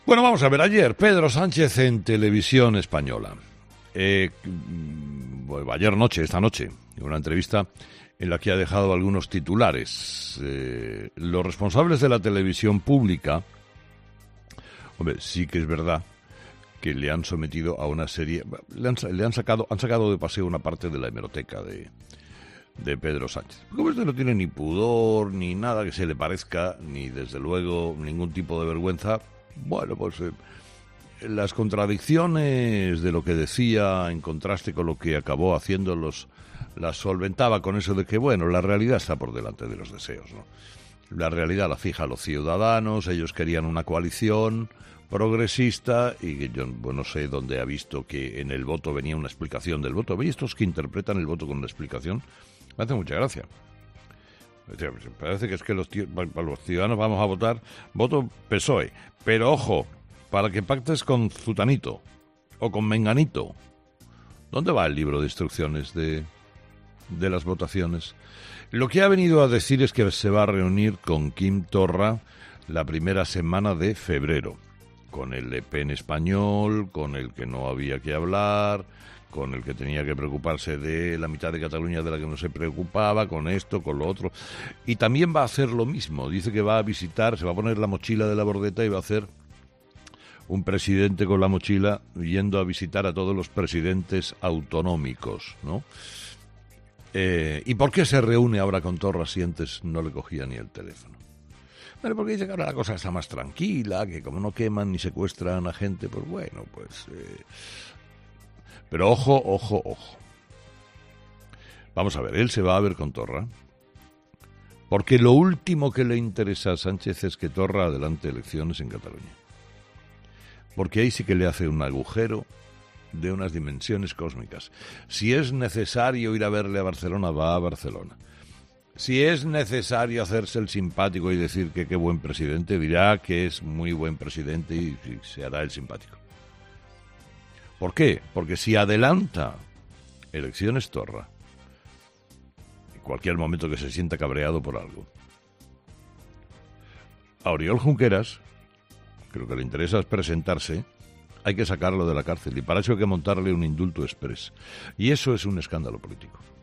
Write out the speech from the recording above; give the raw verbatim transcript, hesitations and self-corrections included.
Bueno, vamos a ver, ayer Pedro Sánchez en Televisión Española. Eh, bueno, ayer noche, esta noche, en una entrevista en la que ha dejado algunos titulares. Eh, los responsables de la televisión pública, hombre, sí que es verdad que le han sometido a una serie, le han, le han sacado, han sacado de paseo una parte de la hemeroteca de, de Pedro Sánchez. Como este no tiene ni pudor, ni nada que se le parezca, ni desde luego ningún tipo de vergüenza. Bueno, pues eh, las contradicciones de lo que decía en contraste con lo que acabó haciendo los, las solventaba con eso de que, bueno, la realidad está por delante de los deseos, ¿no? La realidad la fija los ciudadanos, ellos querían una coalición progresista y que yo bueno, no sé dónde ha visto que en el voto venía una explicación del voto. ¿Veis estos que interpretan el voto con una explicación? Me hace mucha gracia. Parece que es que los, para los ciudadanos vamos a votar voto P S O E, pero ojo, para que pactes con Zutanito o con Menganito. ¿Dónde va el libro de instrucciones de, de las votaciones? Lo que ha venido a decir es que se va a reunir con Quim Torra la primera semana de febrero, con el Le Pen español, con el que no había que hablar, con el que tenía que preocuparse de la mitad de Cataluña de la que no se preocupaba, con esto, con lo otro. Y también va a hacer lo mismo. Dice que va a visitar, se va a poner la mochila de la bordeta y va a hacer un presidente con la mochila yendo a visitar a todos los presidentes autonómicos, ¿no? Eh, ¿Y por qué se reúne ahora con Torra si antes no le cogía ni el teléfono? Bueno, porque dice que ahora la cosa está más tranquila, que como no queman ni secuestran a gente, pues bueno, pues... Eh... Pero ojo, ojo, ojo. Vamos a ver, él se va a ver con Torra, porque lo último que le interesa a Sánchez es que Torra adelante elecciones en Cataluña. Porque ahí sí que le hace un agujero de unas dimensiones cósmicas. Si es necesario ir a verle a Barcelona, va a Barcelona. Si es necesario hacerse el simpático y decir que qué buen presidente, dirá que es muy buen presidente y, y se hará el simpático. ¿Por qué? Porque si adelanta elecciones Torra, en cualquier momento que se sienta cabreado por algo, a Oriol Junqueras, que lo que le interesa es presentarse, hay que sacarlo de la cárcel y para eso hay que montarle un indulto exprés. Y eso es un escándalo político.